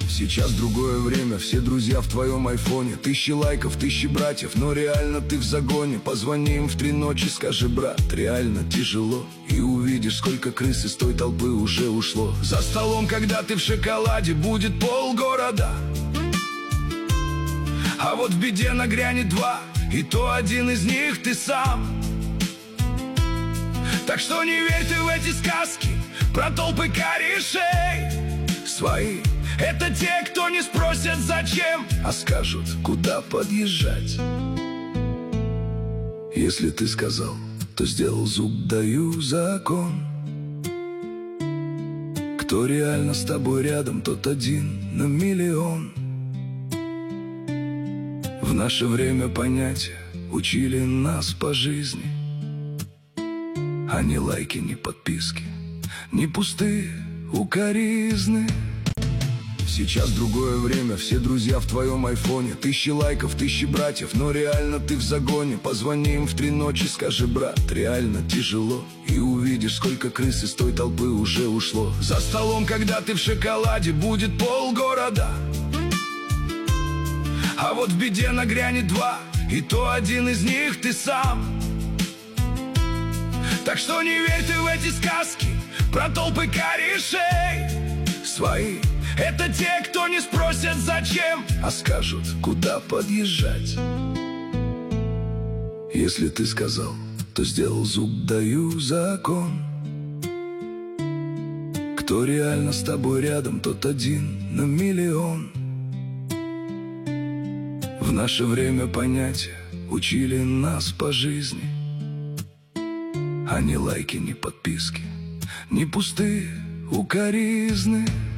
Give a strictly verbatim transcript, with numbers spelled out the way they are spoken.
Сейчас другое время, все друзья в твоем айфоне. Тысячи лайков, тысячи братьев, но реально ты в загоне. Позвони им в три ночи, скажи: брат, реально тяжело. И увидишь, сколько крыс из той толпы уже ушло. За столом, когда ты в шоколаде, будет полгорода, а вот в беде нагрянет два, и то один из них ты сам. Так что не верь ты в эти сказки про толпы корешей. Свои — это те, кто не спросят зачем, а скажут, куда подъезжать. Если ты сказал, то сделал, зуб даю закон. Кто реально с тобой рядом, тот один на миллион. В наше время понятия учили нас по жизни, а не лайки, не подписки, не пустые укоризны. Сейчас другое время, все друзья в твоем айфоне. Тысячи лайков, тысячи братьев, но реально ты в загоне. Позвони им в три ночи, скажи: брат, реально тяжело. И увидишь, сколько крыс из той толпы уже ушло. За столом, когда ты в шоколаде, будет полгорода, а вот в беде нагрянет два, и то один из них ты сам. Так что не верь ты в эти сказки про толпы корешей. Свои — это те, кто не спросят зачем, а скажут, куда подъезжать. Если ты сказал, то сделал, зуб даю закон. Кто реально с тобой рядом, тот один на миллион. В наше время понятия учили нас по жизни, а не лайки, не подписки, не пустые укоризны.